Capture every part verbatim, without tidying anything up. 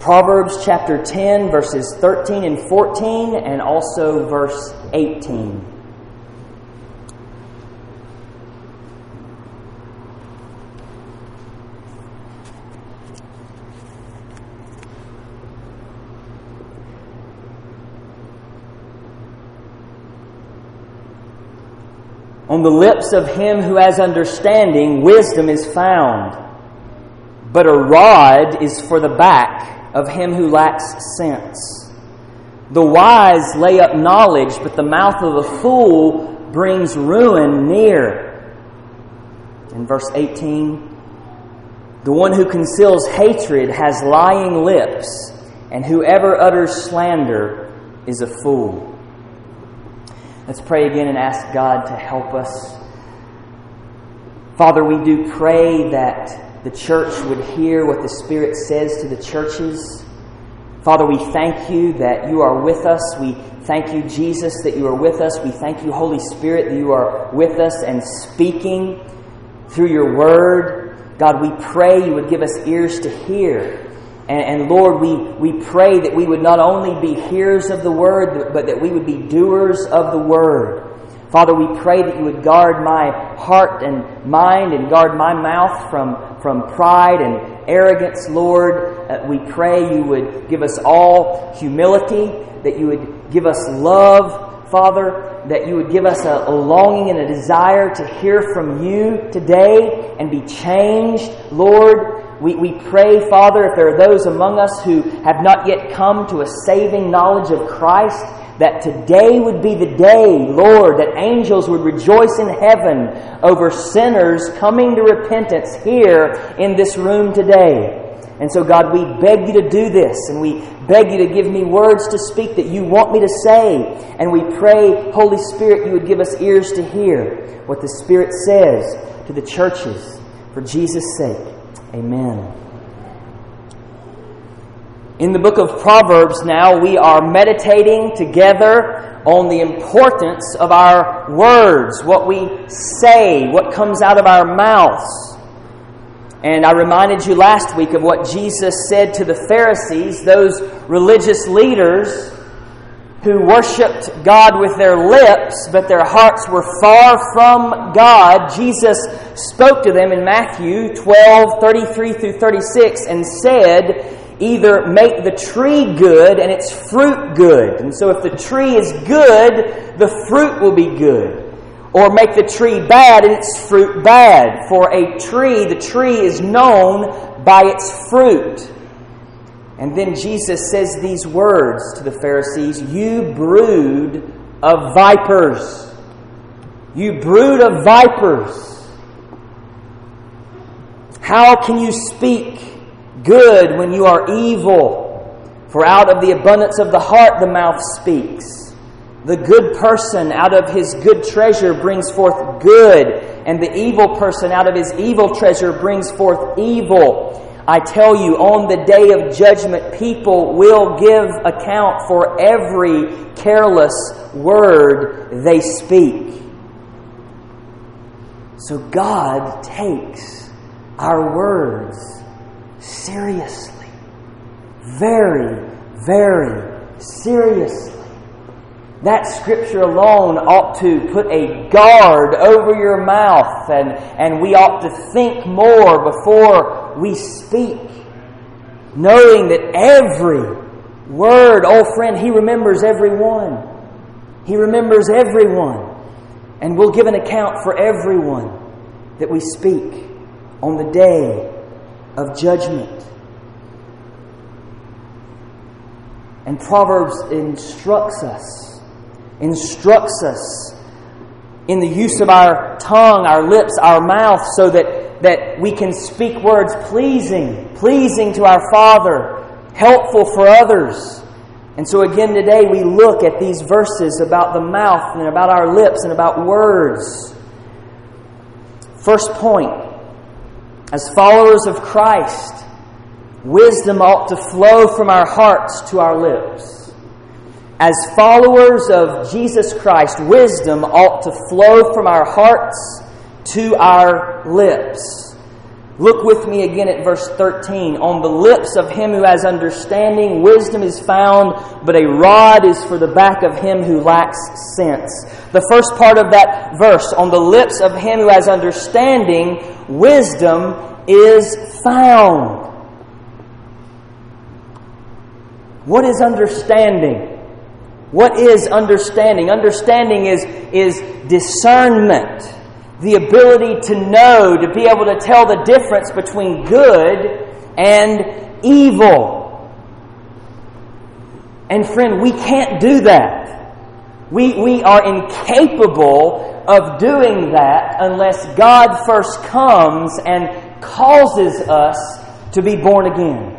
Proverbs chapter ten, verses thirteen and fourteen, and also verse eighteen. On the lips of him who has understanding, wisdom is found, but a rod is for the back of him who lacks sense. The wise lay up knowledge, but the mouth of a fool brings ruin near. In verse eighteen, the one who conceals hatred has lying lips, and whoever utters slander is a fool. Let's pray again and ask God to help us. Father, we do pray that the church would hear what the Spirit says to the churches. Father, we thank you that you are with us. We thank you, Jesus, that you are with us. We thank you, Holy Spirit, that you are with us and speaking through your word. God, we pray you would give us ears to hear. And, and Lord, we, we pray that we would not only be hearers of the word, but that we would be doers of the word. Father, we pray that you would guard my heart and mind and guard my mouth from, from pride and arrogance, Lord. Uh, we pray you would give us all humility, that you would give us love, Father, that you would give us a, a longing and a desire to hear from you today and be changed, Lord. We, we pray, Father, if there are those among us who have not yet come to a saving knowledge of Christ, that today would be the day, Lord, that angels would rejoice in heaven over sinners coming to repentance here in this room today. And so, God, we beg you to do this, and we beg you to give me words to speak that you want me to say. And we pray, Holy Spirit, you would give us ears to hear what the Spirit says to the churches for Jesus' sake. Amen. In the book of Proverbs now, we are meditating together on the importance of our words, what we say, what comes out of our mouths. And I reminded you last week of what Jesus said to the Pharisees, those religious leaders who worshipped God with their lips, but their hearts were far from God. Jesus spoke to them in Matthew twelve, thirty-three through thirty-six, and said, either make the tree good and its fruit good. And so if the tree is good, the fruit will be good. Or make the tree bad and its fruit bad. For a tree, the tree is known by its fruit. And then Jesus says these words to the Pharisees, you brood of vipers. You brood of vipers. How can you speak good when you are evil? For out of the abundance of the heart the mouth speaks. The good person out of his good treasure brings forth good, and the evil person out of his evil treasure brings forth evil. I tell you, on the day of judgment, people will give account for every careless word they speak. So God takes our words seriously. Very, very seriously. That scripture alone ought to put a guard over your mouth, and, and we ought to think more before we speak, knowing that every word, oh friend, He remembers every one. He remembers everyone, and we'll give an account for everyone that we speak on the day of judgment. And Proverbs instructs us instructs us in the use of our tongue, our lips, our mouth, so that, that we can speak words pleasing, pleasing to our Father, helpful for others. And so again today we look at these verses about the mouth and about our lips and about words. First point, as followers of Christ, wisdom ought to flow from our hearts to our lips. As followers of Jesus Christ, wisdom ought to flow from our hearts to our lips. Look with me again at verse thirteen. On the lips of him who has understanding, wisdom is found, but a rod is for the back of him who lacks sense. The first part of that verse, on the lips of him who has understanding, wisdom is found. What is understanding? What is understanding? Understanding is, is discernment. The ability to know, to be able to tell the difference between good and evil. And friend, we can't do that. We, we are incapable of doing that unless God first comes and causes us to be born again.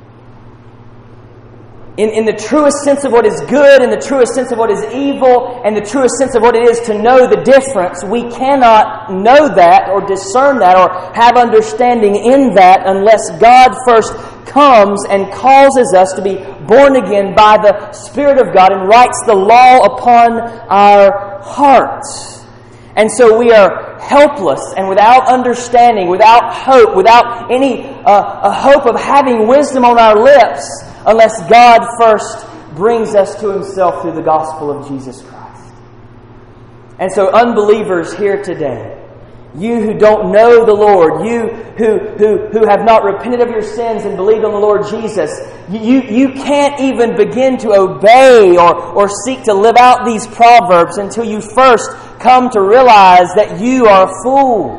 In, in the truest sense of what is good, in the truest sense of what is evil, and the truest sense of what it is to know the difference, we cannot know that or discern that or have understanding in that unless God first comes and causes us to be born again by the Spirit of God and writes the law upon our hearts. And so we are helpless and without understanding, without hope, without any uh, a hope of having wisdom on our lips unless God first brings us to Himself through the gospel of Jesus Christ. And so unbelievers here today, you who don't know the Lord, you who, who, who have not repented of your sins and believed on the Lord Jesus, you, you can't even begin to obey or, or seek to live out these proverbs until you first come to realize that you are a fool.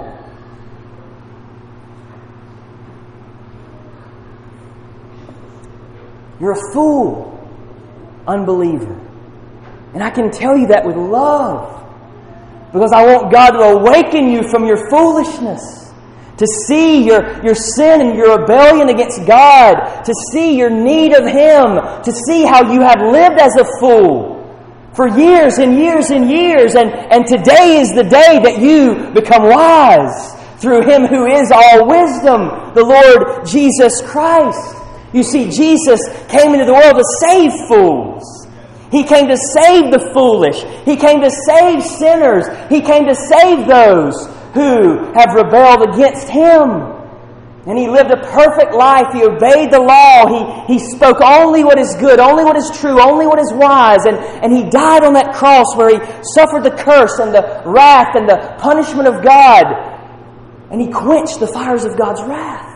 You're a fool, unbeliever. And I can tell you that with love. Because I want God to awaken you from your foolishness. To see your, your sin and your rebellion against God. To see your need of Him. To see how you have lived as a fool for years and years and years. And, and today is the day that you become wise through Him who is all wisdom, the Lord Jesus Christ. You see, Jesus came into the world to save fools. He came to save the foolish. He came to save sinners. He came to save those who have rebelled against Him. And He lived a perfect life. He obeyed the law. He, he spoke only what is good, only what is true, only what is wise. And, and He died on that cross where He suffered the curse and the wrath and the punishment of God. And He quenched the fires of God's wrath.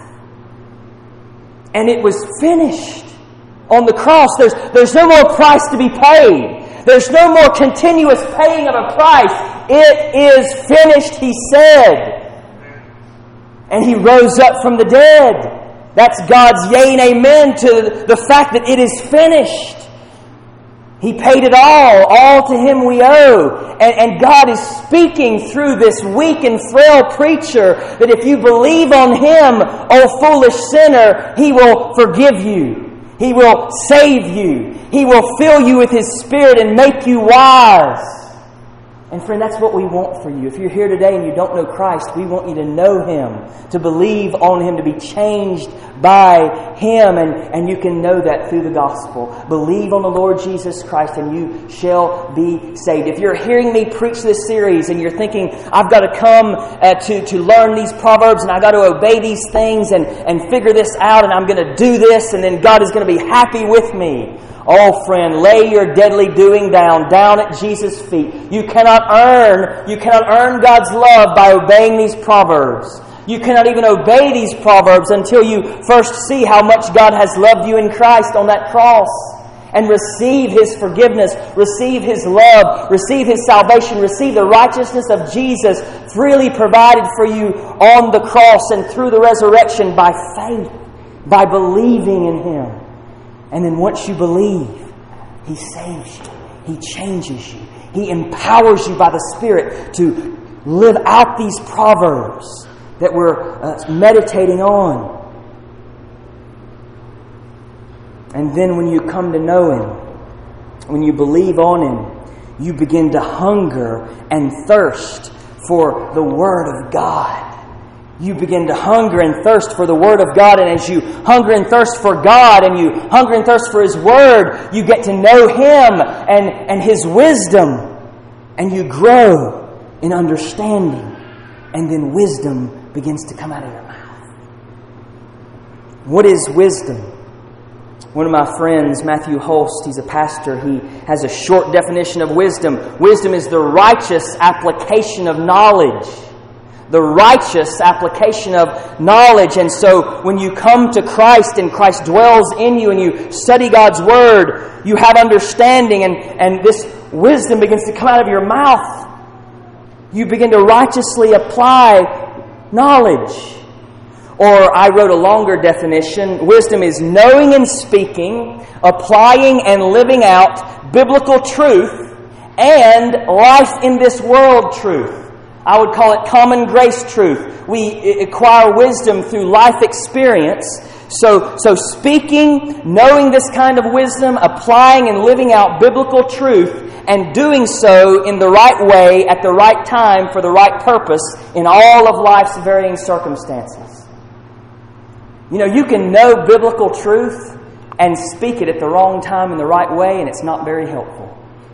And it was finished. On the cross, there's, there's no more price to be paid. There's no more continuous paying of a price. It is finished, He said. And He rose up from the dead. That's God's yea and amen to the fact that it is finished. He paid it all. All to Him we owe. And, and God is speaking through this weak and frail preacher that if you believe on Him, O foolish sinner, He will forgive you. He will save you. He will fill you with His Spirit and make you wise. And friend, that's what we want for you. If you're here today and you don't know Christ, we want you to know Him, to believe on Him, to be changed by Him. And, and you can know that through the gospel. Believe on the Lord Jesus Christ and you shall be saved. If you're hearing me preach this series and you're thinking, I've got to come uh, to, to learn these proverbs and I've got to obey these things and, and figure this out and I'm going to do this and then God is going to be happy with me. Oh, friend, lay your deadly doing down, down at Jesus' feet. You cannot earn, you cannot earn God's love by obeying these proverbs. You cannot even obey these proverbs until you first see how much God has loved you in Christ on that cross. And receive His forgiveness, receive His love, receive His salvation, receive the righteousness of Jesus freely provided for you on the cross and through the resurrection by faith, by believing in Him. And then once you believe, He saves you. He changes you. He empowers you by the Spirit to live out these proverbs that we're uh, meditating on. And then when you come to know Him, when you believe on Him, you begin to hunger and thirst for the Word of God. You begin to hunger and thirst for the Word of God. And as you hunger and thirst for God and you hunger and thirst for His Word, you get to know Him and, and His wisdom. And you grow in understanding. And then wisdom begins to come out of your mouth. What is wisdom? One of my friends, Matthew Holst, he's a pastor, he has a short definition of wisdom. Wisdom is the righteous application of knowledge. The righteous application of knowledge. And so when you come to Christ and Christ dwells in you and you study God's Word, you have understanding and, and this wisdom begins to come out of your mouth. You begin to righteously apply knowledge. Or I wrote a longer definition. Wisdom is knowing and speaking, applying and living out biblical truth and life in this world truth. I would call it common grace truth. We acquire wisdom through life experience. So, so speaking, knowing this kind of wisdom, applying and living out biblical truth, and doing so in the right way, at the right time, for the right purpose, in all of life's varying circumstances. You know, you can know biblical truth and speak it at the wrong time in the right way, and it's not very helpful.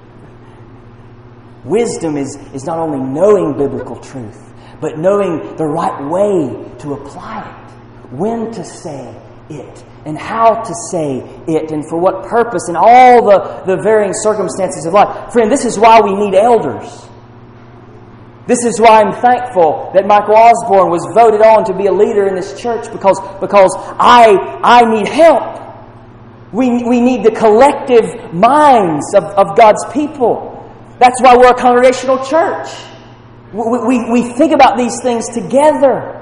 Wisdom is, is not only knowing biblical truth, but knowing the right way to apply it, when to say it, and how to say it, and for what purpose, and all the, the varying circumstances of life. Friend, this is why we need elders. This is why I'm thankful that Michael Osborne was voted on to be a leader in this church, because, because I, I need help. We, we need the collective minds of, of God's people. That's why we're a congregational church. We, we, we think about these things together.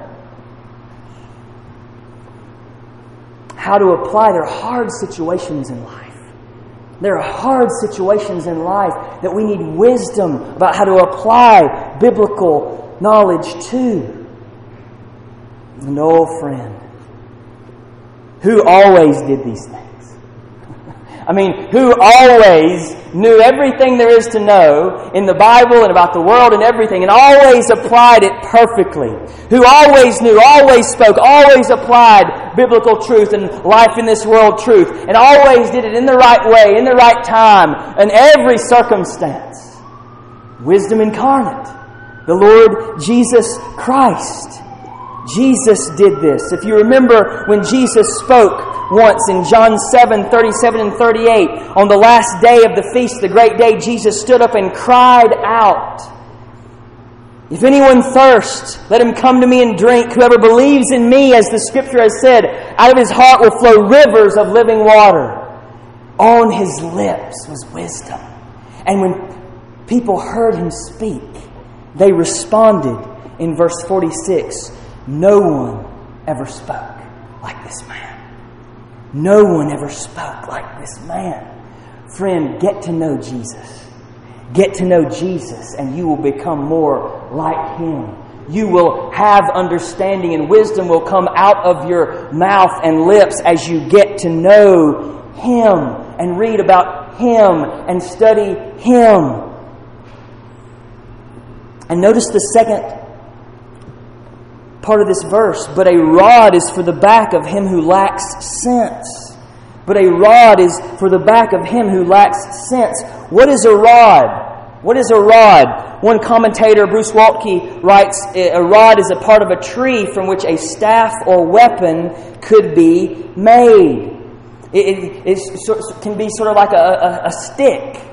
How to apply. There are hard situations in life. There are hard situations in life that we need wisdom about how to apply biblical knowledge to. An old friend who always did these things. I mean, who always knew everything there is to know in the Bible and about the world and everything, and always applied it perfectly. Who always knew, always spoke, always applied biblical truth and life in this world truth, and always did it in the right way, in the right time, in every circumstance. Wisdom incarnate. The Lord Jesus Christ. Jesus did this. If you remember when Jesus spoke once in John seven, thirty-seven and thirty-eight, on the last day of the feast, the great day, Jesus stood up and cried out, "If anyone thirsts, let him come to me and drink. Whoever believes in me, as the Scripture has said, out of his heart will flow rivers of living water." On his lips was wisdom. And when people heard him speak, they responded in verse forty-six, "No one ever spoke like this man." No one ever spoke like this man. Friend, get to know Jesus. Get to know Jesus, and you will become more like Him. You will have understanding, and wisdom will come out of your mouth and lips as you get to know Him and read about Him and study Him. And notice the second part of this verse. But a rod is for the back of him who lacks sense. But a rod is for the back of him who lacks sense. What is a rod? What is a rod? One commentator, Bruce Waltke, writes, a rod is a part of a tree from which a staff or weapon could be made. It, it, it can be sort of like a, a, a stick.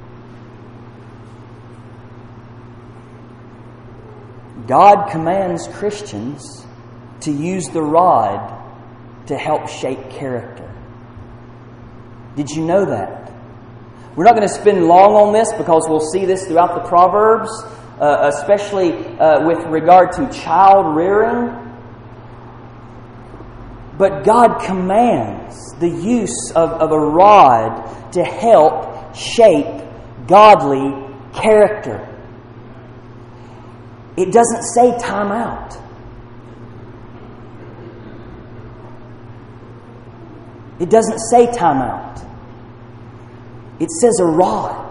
God commands Christians to use the rod to help shape character. Did you know that? We're not going to spend long on this because we'll see this throughout the Proverbs, uh, especially uh, with regard to child rearing. But God commands the use of, of a rod to help shape godly character. It doesn't say time out. It doesn't say time out. It says a rod.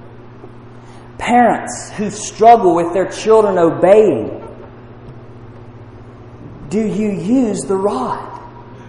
Parents who struggle with their children obeying, do you use the rod?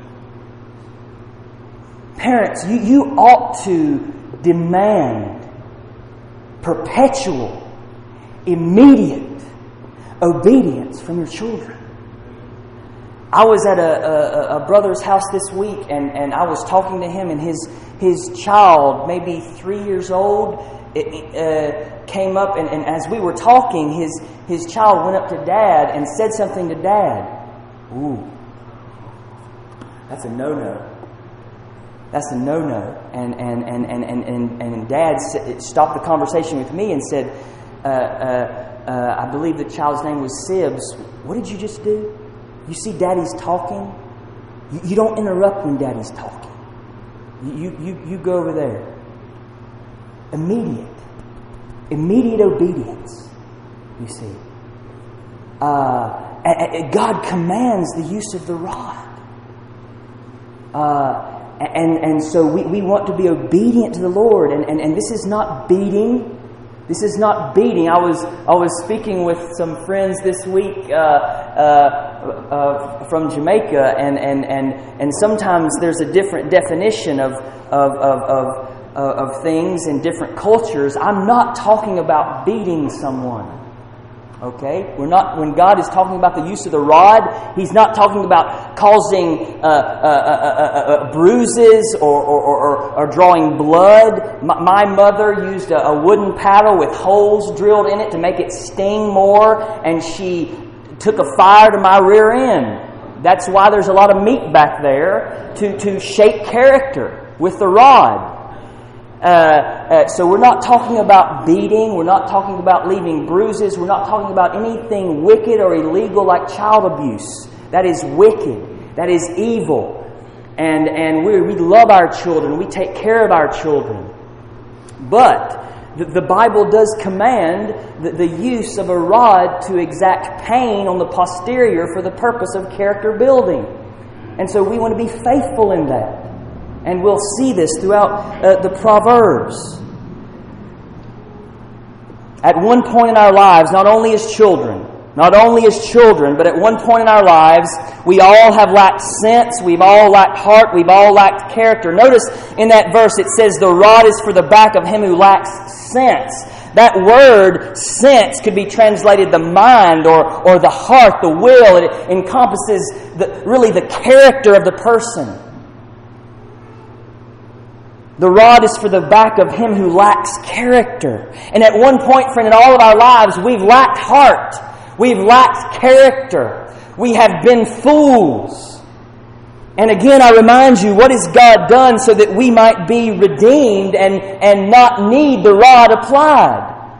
Parents, you, you ought to demand perpetual, immediate obedience from your children. I was at a, a, a brother's house this week, and, and I was talking to him, and his his child, maybe three years old, it, uh, came up, and, and as we were talking, his his child went up to Dad and said something to Dad. Ooh, that's a no-no. That's a no-no. And and and and and and, and Dad stopped the conversation with me and said, uh, uh, uh, "I believe the child's name was Sibs. What did you just do? You see Daddy's talking? You, you don't interrupt when Daddy's talking. You, you, you go over there." Immediate. Immediate obedience, you see. Uh, God commands the use of the rod. Uh, and, and so we, we want to be obedient to the Lord. And, and, and this is not beating. This is not beating. I was I was speaking with some friends this week uh, uh, uh, from Jamaica, and, and, and, and sometimes there's a different definition of of, of of of things in different cultures. I'm not talking about beating someone. Okay, we're not. When God is talking about the use of the rod, He's not talking about causing uh, uh, uh, uh, uh, bruises or, or, or, or drawing blood. My, my mother used a, a wooden paddle with holes drilled in it to make it sting more, and she took a fire to my rear end. That's why there's a lot of meat back there to to shape character with the rod. Uh, uh, so we're not talking about beating. We're not talking about leaving bruises. We're not talking about anything wicked or illegal like child abuse. That is wicked. That is evil. And and we we love our children. We take care of our children. But the, the Bible does command the, the use of a rod to exact pain on the posterior for the purpose of character building. And so we want to be faithful in that. And we'll see this throughout uh, the Proverbs. At one point in our lives, not only as children, not only as children, but at one point in our lives, we all have lacked sense, we've all lacked heart, we've all lacked character. Notice in that verse it says, the rod is for the back of him who lacks sense. That word, sense, could be translated the mind or, or the heart, the will. It encompasses the, really the character of the person. The rod is for the back of him who lacks character. And at one point, friend, in all of our lives, we've lacked heart. We've lacked character. We have been fools. And again, I remind you, what has God done so that we might be redeemed and, and not need the rod applied?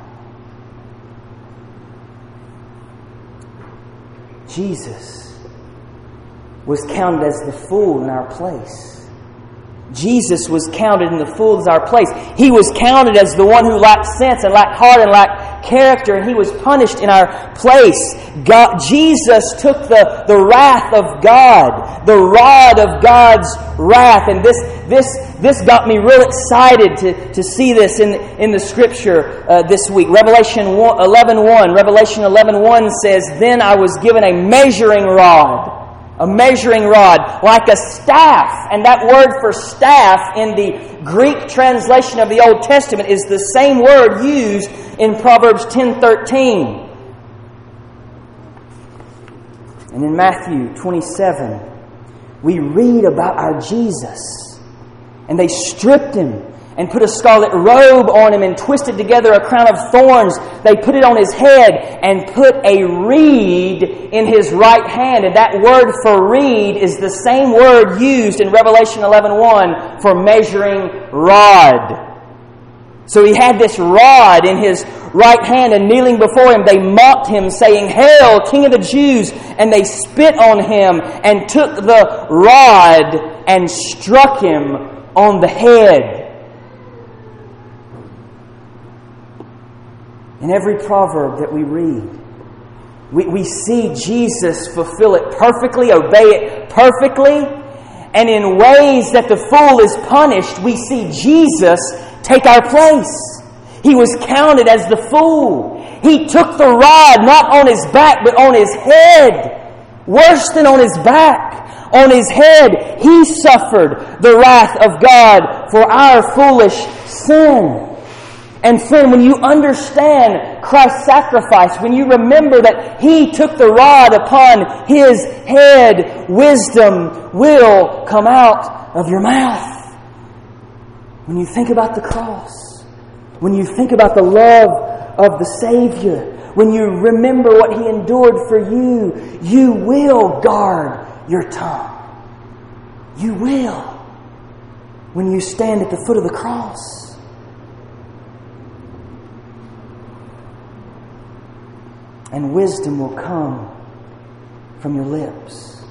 Jesus was counted as the fool in our place. Jesus was counted in the fool as our place. He was counted as the one who lacked sense and lacked heart and lacked character, and He was punished in our place. God, Jesus took the, the wrath of God, the rod of God's wrath. And this this this got me real excited to, to see this in, in the Scripture uh, this week. Revelation eleven one. Revelation eleven one says, "Then I was given a measuring rod." A measuring rod, like a staff. And that word for staff in the Greek translation of the Old Testament is the same word used in Proverbs ten thirteen. And in Matthew twenty-seven, we read about our Jesus. And they stripped Him and put a scarlet robe on Him and twisted together a crown of thorns. They put it on His head and put a reed in His right hand. And that word for reed is the same word used in Revelation eleven one for measuring rod. So He had this rod in His right hand, and kneeling before Him, they mocked Him, saying, "Hail, King of the Jews!" And they spit on Him and took the rod and struck Him on the head. In every proverb that we read, we, we see Jesus fulfill it perfectly, obey it perfectly. And in ways that the fool is punished, we see Jesus take our place. He was counted as the fool. He took the rod not on His back, but on His head. Worse than on His back, on His head, He suffered the wrath of God for our foolish sin. And friend, when you understand Christ's sacrifice, when you remember that He took the rod upon His head, wisdom will come out of your mouth. When you think about the cross, when you think about the love of the Savior, when you remember what He endured for you, you will guard your tongue. You will. When you stand at the foot of the cross. And wisdom will come from your lips.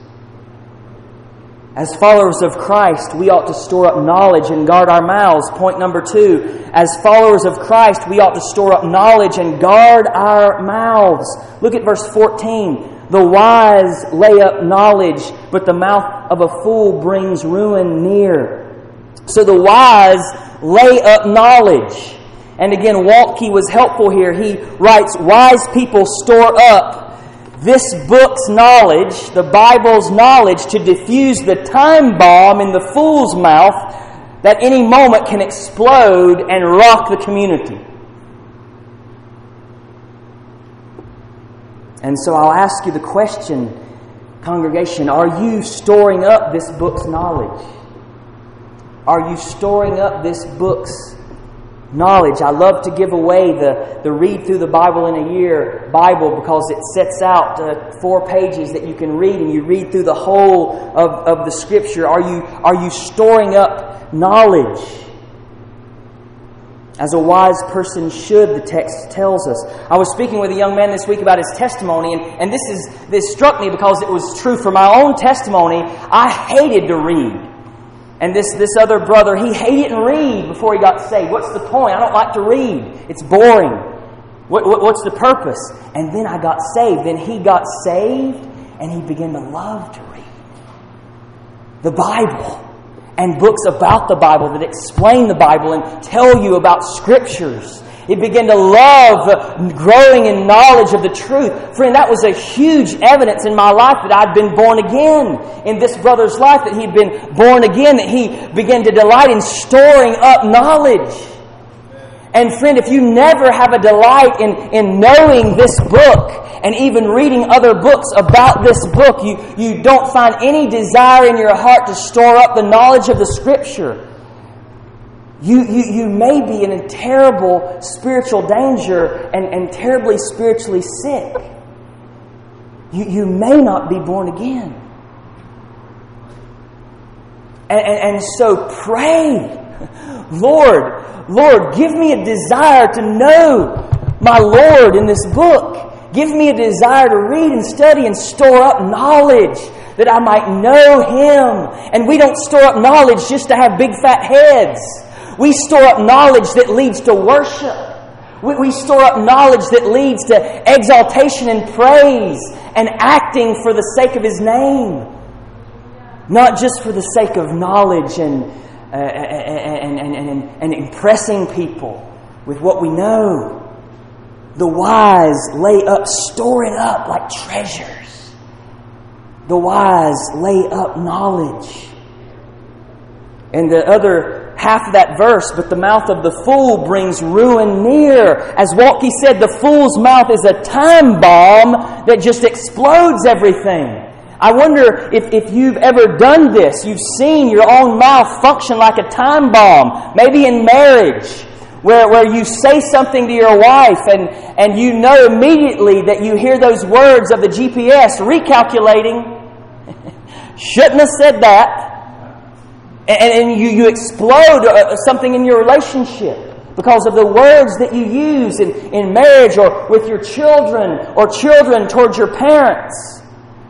As followers of Christ, we ought to store up knowledge and guard our mouths. Point number two. As followers of Christ, we ought to store up knowledge and guard our mouths. Look at verse fourteen. The wise lay up knowledge, but the mouth of a fool brings ruin near. So the wise lay up knowledge. And again, Waltke was helpful here. He writes, wise people store up this book's knowledge, the Bible's knowledge, to diffuse the time bomb in the fool's mouth that any moment can explode and rock the community. And so I'll ask you the question, congregation, are you storing up this book's knowledge? Are you storing up this book's knowledge? I love to give away the, the read through the Bible in a year Bible because it sets out uh, four pages that you can read and you read through the whole of, of the Scripture. Are you, are you storing up knowledge? As a wise person should, the text tells us. I was speaking with a young man this week about his testimony, and, and this is this struck me because it was true for my own testimony. I hated to read. And this, this other brother, he hated to read before he got saved. What's the point? I don't like to read. It's boring. What, what, what's the purpose? And then I got saved. Then he got saved, and he began to love to read the Bible and books about the Bible that explain the Bible and tell you about Scriptures. He began to love growing in knowledge of the truth. Friend, that was a huge evidence in my life that I'd been born again. In this brother's life, that he'd been born again, that he began to delight in storing up knowledge. And friend, if you never have a delight in, in knowing this book and even reading other books about this book, you, you don't find any desire in your heart to store up the knowledge of the Scripture. You, you, you may be in a terrible spiritual danger and, and terribly spiritually sick. You, you may not be born again. And, and, and so pray, Lord, Lord, give me a desire to know my Lord in this book. Give me a desire to read and study and store up knowledge that I might know Him. And we don't store up knowledge just to have big fat heads. We store up knowledge that leads to worship. We, we store up knowledge that leads to exaltation and praise and acting for the sake of His name. Not just for the sake of knowledge and, uh, and, and, and, and impressing people with what we know. The wise lay up, store it up like treasures. The wise lay up knowledge. And the other half of that verse, but the mouth of the fool brings ruin near. As Waltke said, the fool's mouth is a time bomb that just explodes everything. I wonder if, if you've ever done this. You've seen your own mouth function like a time bomb. Maybe in marriage, where, where you say something to your wife and, and you know immediately that you hear those words of the G P S recalculating. Shouldn't have said that. And, and you, you explode something in your relationship because of the words that you use in, in marriage or with your children or children towards your parents.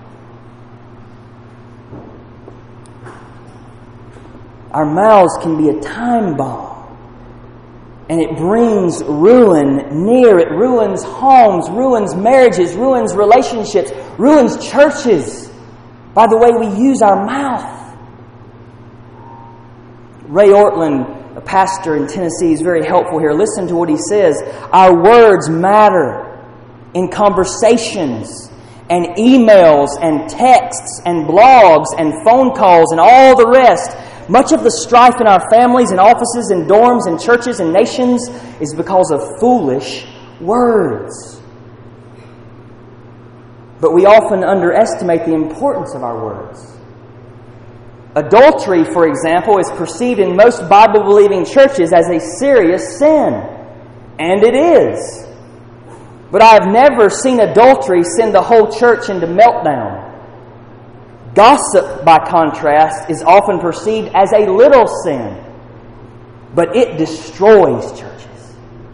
Our mouths can be a time bomb. And it brings ruin near. It ruins homes, ruins marriages, ruins relationships, ruins churches by the way we use our mouth. Ray Ortland, a pastor in Tennessee, is very helpful here. Listen to what he says. Our words matter in conversations and emails and texts and blogs and phone calls and all the rest. Much of the strife in our families and offices and dorms and churches and nations is because of foolish words. But we often underestimate the importance of our words. Adultery, for example, is perceived in most Bible-believing churches as a serious sin. And it is. But I have never seen adultery send the whole church into meltdown. Gossip, by contrast, is often perceived as a little sin, but it destroys churches.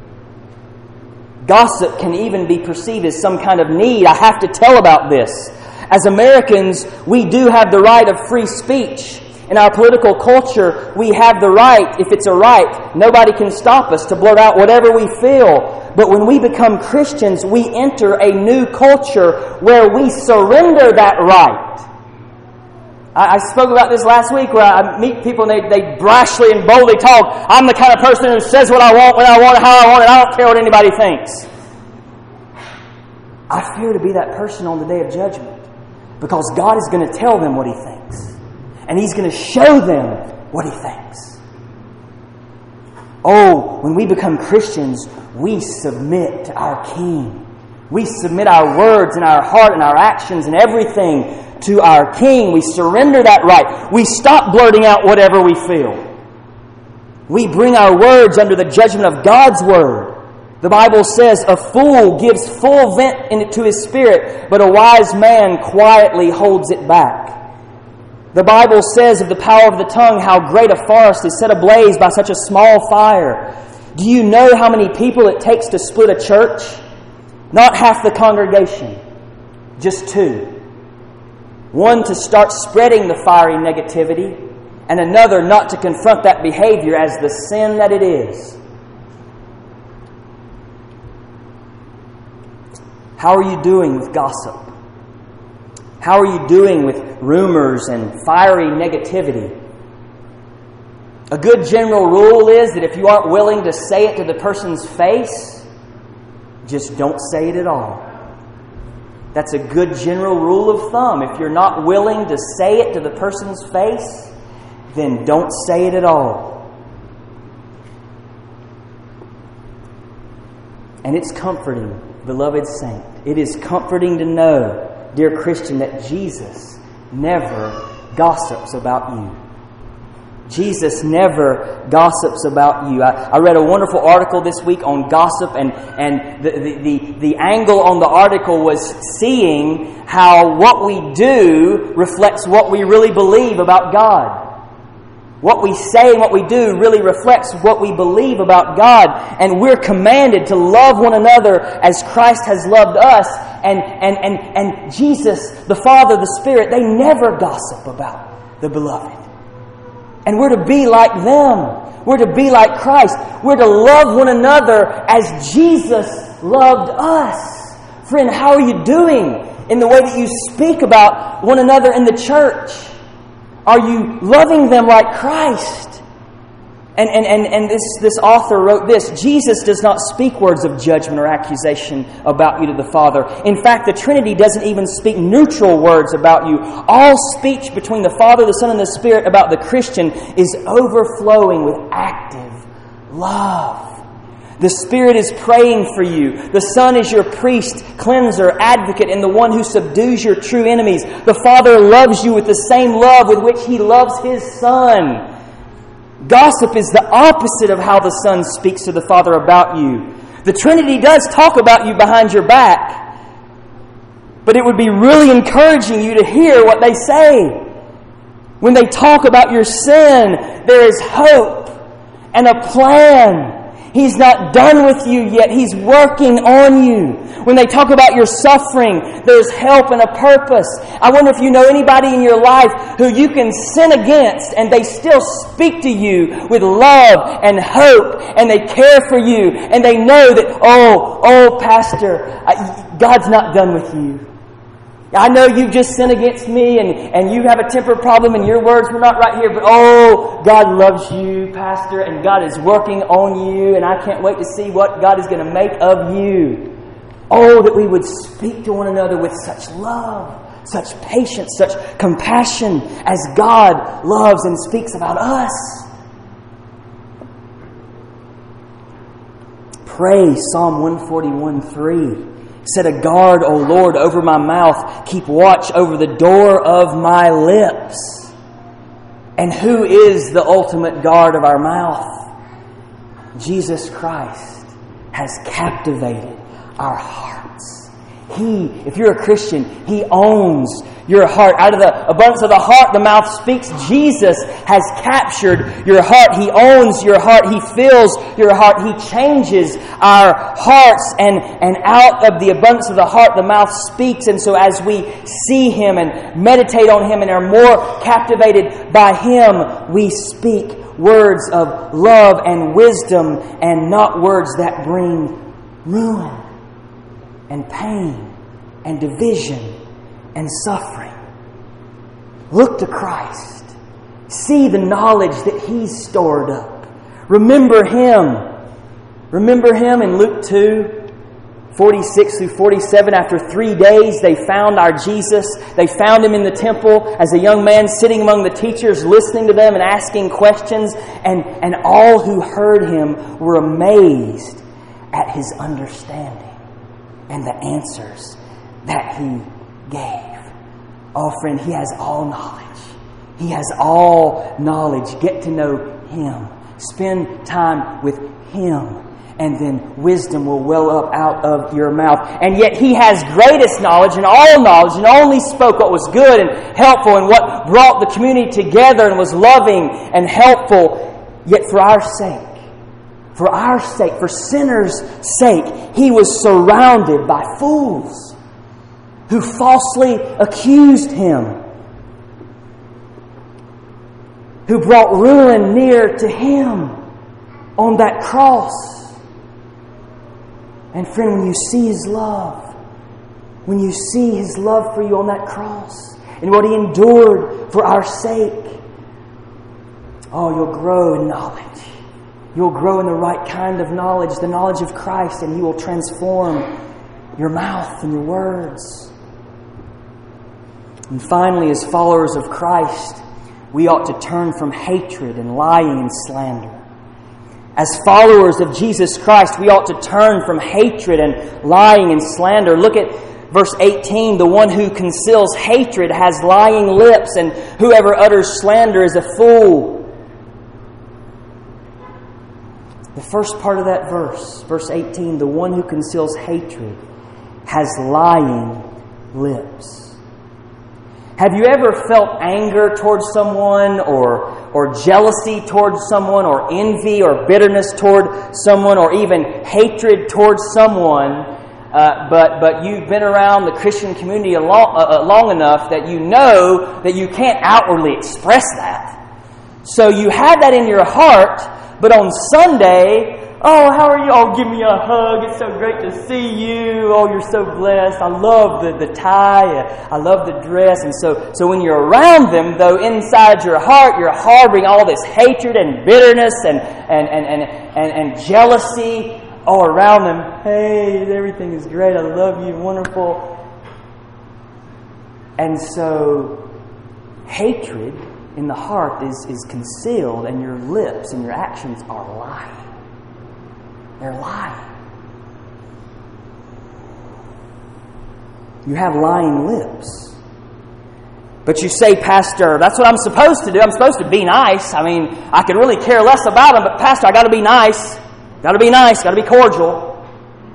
Gossip can even be perceived as some kind of need. I have to tell about this. As Americans, we do have the right of free speech. In our political culture, we have the right, if it's a right, nobody can stop us to blurt out whatever we feel. But when we become Christians, we enter a new culture where we surrender that right. I spoke about this last week where I meet people and they, they brashly and boldly talk, I'm the kind of person who says what I want, when I want it, how I want it. I don't care what anybody thinks. I fear to be that person on the day of judgment because God is going to tell them what He thinks. And He's going to show them what He thinks. Oh, when we become Christians, we submit to our King. We submit our words and our heart and our actions and everything to our King. We surrender that right. We stop blurting out whatever we feel. We bring our words under the judgment of God's Word. The Bible says a fool gives full vent to his spirit, but a wise man quietly holds it back. The Bible says of the power of the tongue how great a forest is set ablaze by such a small fire. Do you know how many people it takes to split a church? Not half the congregation, just two. One to start spreading the fiery negativity, and another not to confront that behavior as the sin that it is. How are you doing with gossip? How are you doing with rumors and fiery negativity? A good general rule is that if you aren't willing to say it to the person's face, just don't say it at all. That's a good general rule of thumb. If you're not willing to say it to the person's face, then don't say it at all. And it's comforting, beloved saint. It is comforting to know, dear Christian, that Jesus never gossips about you. Jesus never gossips about you. I, I read a wonderful article this week on gossip, and, and the, the, the, the angle on the article was seeing how what we do reflects what we really believe about God. What we say and what we do really reflects what we believe about God. And we're commanded to love one another as Christ has loved us. And, and, and, and Jesus, the Father, the Spirit, they never gossip about the beloved. And we're to be like them. We're to be like Christ. We're to love one another as Jesus loved us. Friend, how are you doing in the way that you speak about one another in the church? Are you loving them like Christ? And, and, and, and this, this author wrote this: Jesus does not speak words of judgment or accusation about you to the Father. In fact, the Trinity doesn't even speak neutral words about you. All speech between the Father, the Son, and the Spirit about the Christian is overflowing with active love. The Spirit is praying for you. The Son is your priest, cleanser, advocate, and the one who subdues your true enemies. The Father loves you with the same love with which He loves His Son. Gossip is the opposite of how the Son speaks to the Father about you. The Trinity does talk about you behind your back, but it would be really encouraging you to hear what they say. When they talk about your sin, there is hope and a plan. He's not done with you yet. He's working on you. When they talk about your suffering, there's help and a purpose. I wonder if you know anybody in your life who you can sin against and they still speak to you with love and hope, and they care for you, and they know that, oh, oh, Pastor, God's not done with you. I know you've just sinned against me and, and you have a temper problem and your words were not right here, but oh, God loves you, Pastor, and God is working on you, and I can't wait to see what God is going to make of you. Oh, that we would speak to one another with such love, such patience, such compassion as God loves and speaks about us. Pray Psalm one forty-one three. Set a guard, O Lord, over my mouth. Keep watch over the door of my lips. And who is the ultimate guard of our mouth? Jesus Christ has captivated our hearts. He, if you're a Christian, He owns your heart. Out of the abundance of the heart, the mouth speaks. Jesus has captured your heart. He owns your heart. He fills your heart. He changes our hearts. And, and out of the abundance of the heart, the mouth speaks. And so as we see Him and meditate on Him and are more captivated by Him, we speak words of love and wisdom and not words that bring ruin and pain and division and suffering. Look to Christ. See the knowledge that He's stored up. Remember Him. Remember Him in Luke two, forty-six through forty-seven. After three days, they found our Jesus. They found Him in the temple as a young man sitting among the teachers, listening to them and asking questions. And, and all who heard Him were amazed at His understanding and the answers that He gave. Oh, friend, He has all knowledge. He has all knowledge. Get to know Him. Spend time with Him. And then wisdom will well up out of your mouth. And yet He has greatest knowledge and all knowledge and only spoke what was good and helpful and what brought the community together and was loving and helpful. Yet for our sake, for our sake, for sinners' sake, He was surrounded by fools who falsely accused Him, who brought ruin near to Him on that cross. And friend, when you see His love, when you see His love for you on that cross, and what He endured for our sake, oh, you'll grow in knowledge. You'll grow in the right kind of knowledge, the knowledge of Christ, and He will transform your mouth and your words. And finally, as followers of Christ, we ought to turn from hatred and lying and slander. As followers of Jesus Christ, we ought to turn from hatred and lying and slander. Look at verse eighteen. The one who conceals hatred has lying lips, and whoever utters slander is a fool. The first part of that verse, verse eighteen, the one who conceals hatred has lying lips. Have you ever felt anger towards someone, or or jealousy towards someone, or envy or bitterness toward someone, or even hatred towards someone, uh, but but you've been around the Christian community long, uh, long enough that you know that you can't outwardly express that. So you have that in your heart, but on Sunday, oh, how are you? Oh, give me a hug. It's so great to see you. Oh, you're so blessed. I love the, the tie. I love the dress. And so, so when you're around them, though, inside your heart, you're harboring all this hatred and bitterness and, and, and, and, and, and jealousy all around them. Hey, everything is great. I love you. Wonderful. And so, hatred in the heart is, is concealed, and your lips and your actions are lying. They're lying. You have lying lips. But you say, Pastor, that's what I'm supposed to do. I'm supposed to be nice. I mean, I could really care less about them, but Pastor, I got to be nice. Got to be nice. Got to be cordial.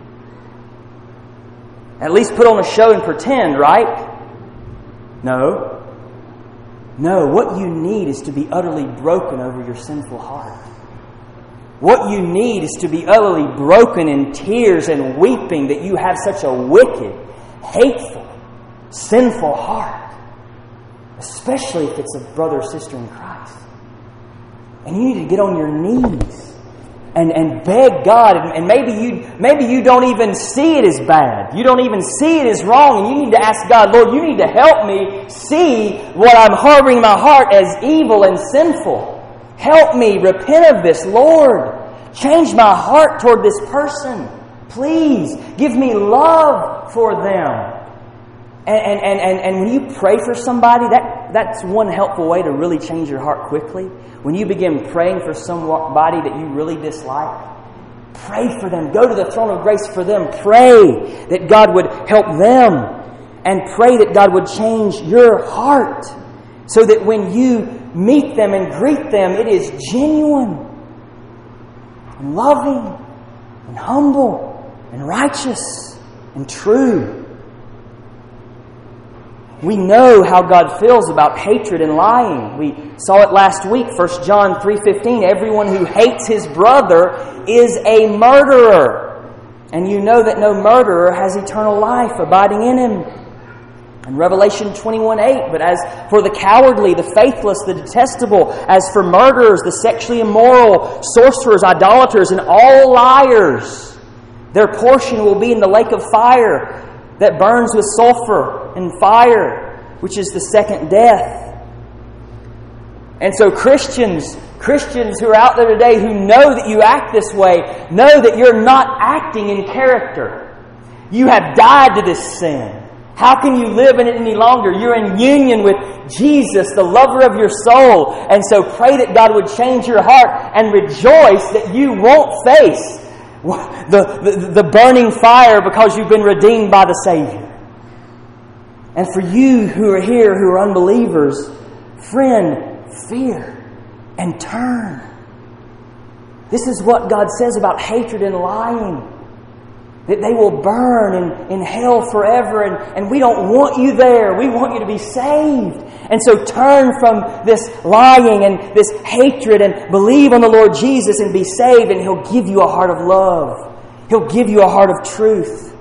At least put on a show and pretend, right? No. No, what you need is to be utterly broken over your sinful heart. What you need is to be utterly broken in tears and weeping that you have such a wicked, hateful, sinful heart. Especially if it's a brother or sister in Christ. And you need to get on your knees and, and beg God. And, and maybe you maybe you don't even see it as bad. You don't even see it as wrong. And you need to ask God, Lord, you need to help me see what I'm harboring in my heart as evil and sinful. Help me repent of this, Lord. Change my heart toward this person. Please give me love for them. And, and, and, and when you pray for somebody, that, that's one helpful way to really change your heart quickly. When you begin praying for somebody that you really dislike, pray for them. Go to the throne of grace for them. Pray that God would help them. And pray that God would change your heart so that when you meet them and greet them, it is genuine and loving and humble and righteous and true. We know how God feels about hatred and lying. We saw it last week, First John three fifteen. Everyone who hates his brother is a murderer. And you know that no murderer has eternal life abiding in him. And Revelation twenty-one eight, but as for the cowardly, the faithless, the detestable, as for murderers, the sexually immoral, sorcerers, idolaters, and all liars, their portion will be in the lake of fire that burns with sulfur and fire, which is the second death. And so Christians, Christians who are out there today who know that you act this way, know that you're not acting in character. You have died to this sin. How can you live in it any longer? You're in union with Jesus, the lover of your soul. And so pray that God would change your heart and rejoice that you won't face the, the, the burning fire because you've been redeemed by the Savior. And for you who are here who are unbelievers, friend, fear and turn. This is what God says about hatred and lying. That they will burn in, in hell forever, and, and we don't want you there. We want you to be saved. And so turn from this lying and this hatred and believe on the Lord Jesus and be saved, and He'll give you a heart of love. He'll give you a heart of truth.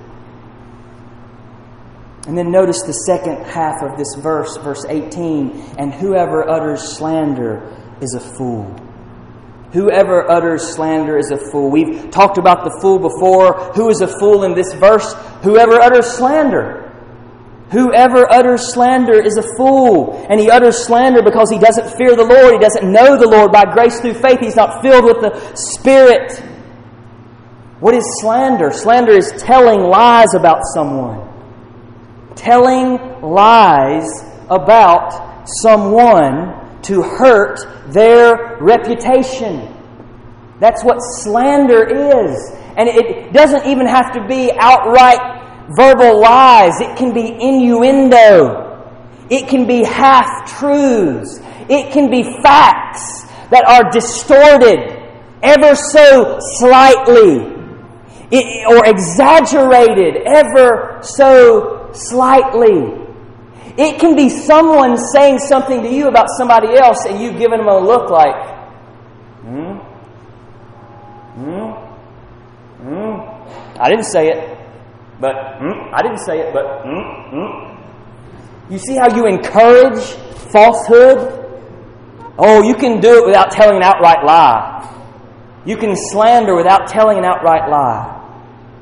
And then notice the second half of this verse, verse eighteen. And whoever utters slander is a fool. Whoever utters slander is a fool. We've talked about the fool before. Who is a fool in this verse? Whoever utters slander. Whoever utters slander is a fool. And he utters slander because he doesn't fear the Lord. He doesn't know the Lord by grace through faith. He's not filled with the Spirit. What is slander? Slander is telling lies about someone. Telling lies about someone to hurt their reputation. That's what slander is. And it doesn't even have to be outright verbal lies. It can be innuendo. It can be half-truths. It can be facts that are distorted ever so slightly, it, or exaggerated ever so slightly. It can be someone saying something to you about somebody else and you giving them a look like, hmm? Hmm? Hmm? I didn't say it, but hmm? I didn't say it, but hmm? Hmm? You see how you encourage falsehood? Oh, you can do it without telling an outright lie. You can slander without telling an outright lie.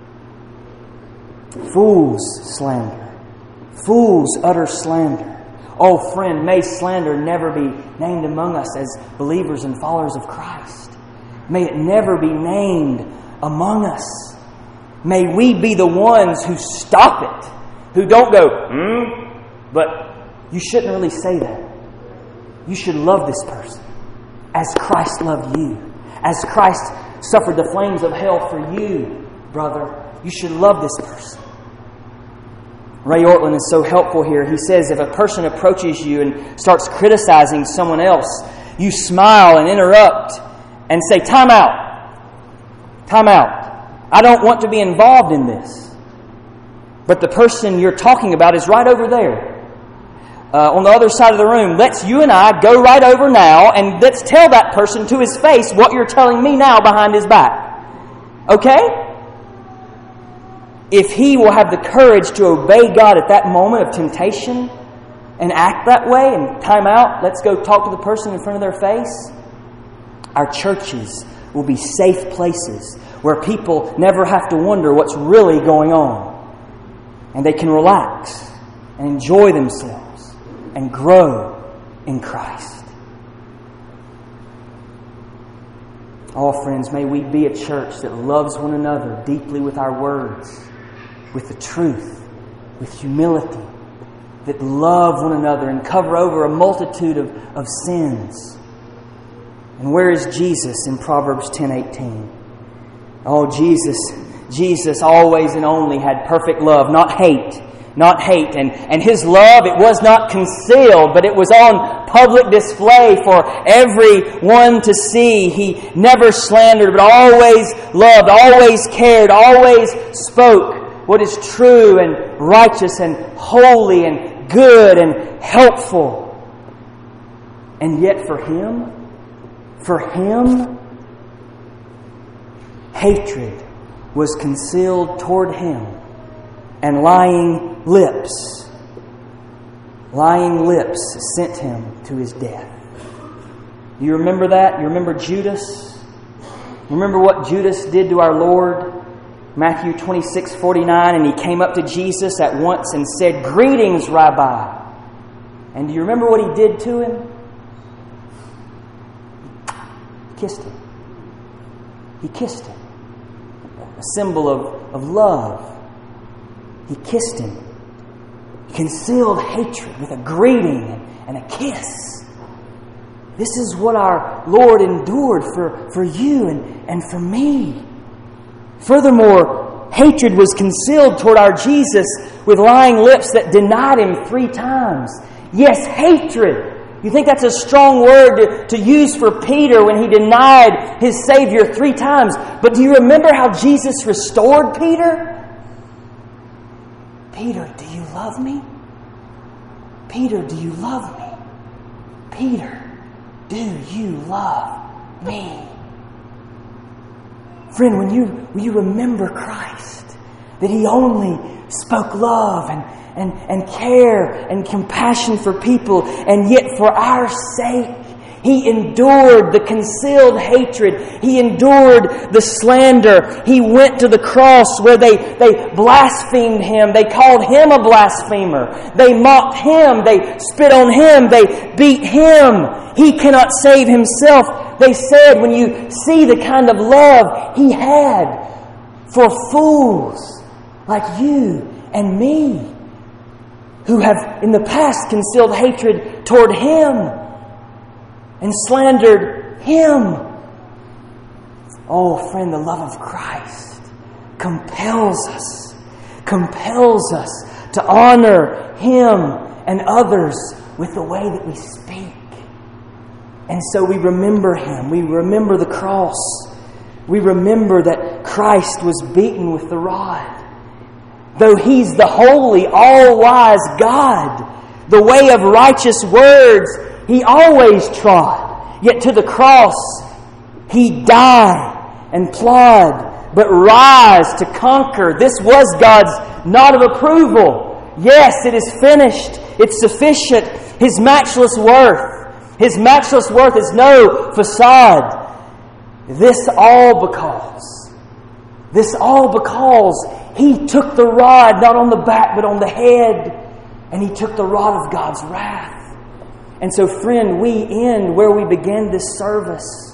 Fools slander. Fools utter slander. Oh, friend, may slander never be named among us as believers and followers of Christ. May it never be named among us. May we be the ones who stop it, who don't go, hmm? But you shouldn't really say that. You should love this person as Christ loved you. As Christ suffered the flames of hell for you, brother. You should love this person. Ray Ortlund is so helpful here. He says if a person approaches you and starts criticizing someone else, you smile and interrupt and say, time out. Time out. I don't want to be involved in this. But the person you're talking about is right over there. Uh, on the other side of the room. Let's you and I go right over now and let's tell that person to his face what you're telling me now behind his back. Okay? If he will have the courage to obey God at that moment of temptation and act that way and time out, let's go talk to the person in front of their face, our churches will be safe places where people never have to wonder what's really going on. And they can relax and enjoy themselves and grow in Christ. Oh, friends, may we be a church that loves one another deeply with our words, with the truth, with humility, that love one another and cover over a multitude of, of sins. And where is Jesus in Proverbs ten eighteen? Oh, Jesus, Jesus always and only had perfect love, not hate. Not hate. And, and His love, it was not concealed, but it was on public display for everyone to see. He never slandered, but always loved, always cared, always spoke what is true and righteous and holy and good and helpful. And yet for Him, for Him, hatred was concealed toward Him. And lying lips, lying lips sent Him to His death. Do you remember that? You remember Judas? Remember what Judas did to our Lord? Matthew twenty-six forty-nine, and he came up to Jesus at once and said, "Greetings, Rabbi." And do you remember what he did to him? He kissed him. He kissed him. A symbol of, of love. He kissed him. He concealed hatred with a greeting and a kiss. This is what our Lord endured for, for you and, and for me. Furthermore, hatred was concealed toward our Jesus with lying lips that denied Him three times. Yes, hatred. You think that's a strong word to, to use for Peter when he denied his Savior three times. But do you remember how Jesus restored Peter? Peter, do you love me? Peter, do you love me? Peter, do you love me? Friend, when you, when you remember Christ, that He only spoke love and, and, and care and compassion for people, and yet for our sake, He endured the concealed hatred. He endured the slander. He went to the cross where they, they blasphemed Him. They called Him a blasphemer. They mocked Him. They spit on Him. They beat Him. He cannot save Himself. They said, when you see the kind of love He had for fools like you and me, who have in the past concealed hatred toward Him and slandered Him. Oh, friend, the love of Christ compels us, compels us to honor Him and others with the way that we speak. And so we remember Him. We remember the cross. We remember that Christ was beaten with the rod. Though He's the holy, all-wise God, the way of righteous words He always trod. Yet to the cross He died and plod, but rise to conquer. This was God's nod of approval. Yes, it is finished. It's sufficient. His matchless worth. His matchless worth is no facade. This all because, this all because He took the rod not on the back but on the head, and He took the rod of God's wrath. And so, friend, we end where we began this service.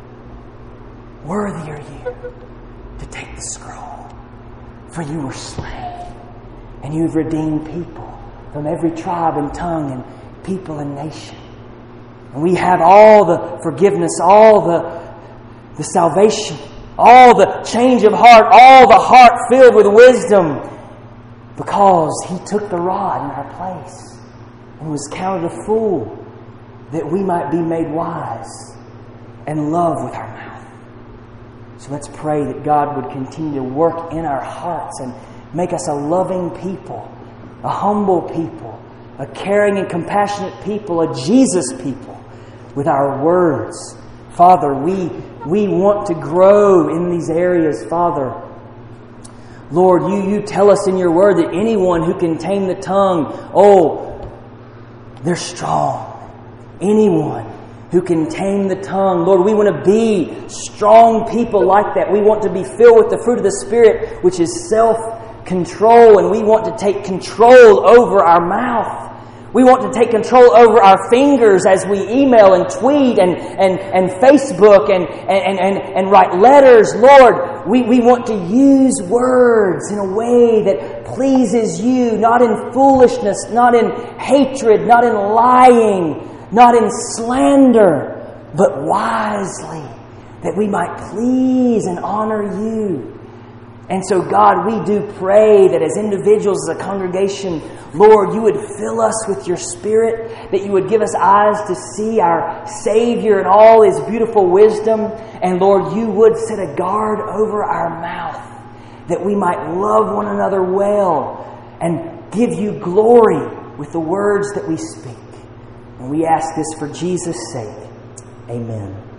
Worthy are you to take the scroll, for you were slain, and you have redeemed people from every tribe and tongue and people and nation. And we have all the forgiveness, all the, the salvation, all the change of heart, all the heart filled with wisdom, because He took the rod in our place and was counted a fool, that we might be made wise and love with our mouth. So let's pray that God would continue to work in our hearts and make us a loving people, a humble people, a caring and compassionate people, a Jesus people with our words. Father, we, we want to grow in these areas, Father. Lord, you, you tell us in your word that anyone who can tame the tongue, oh, they're strong. Anyone who can tame the tongue. Lord, we want to be strong people like that. We want to be filled with the fruit of the Spirit, which is self-control, and we want to take control over our mouth. We want to take control over our fingers as we email and tweet and, and, and Facebook and, and, and, and write letters. Lord, we, we want to use words in a way that pleases You, not in foolishness, not in hatred, not in lying, not in slander, but wisely, that we might please and honor You. And so, God, we do pray that as individuals, as a congregation, Lord, You would fill us with Your Spirit, that You would give us eyes to see our Savior in all His beautiful wisdom, and Lord, You would set a guard over our mouth, that we might love one another well and give You glory with the words that we speak. And we ask this for Jesus' sake. Amen.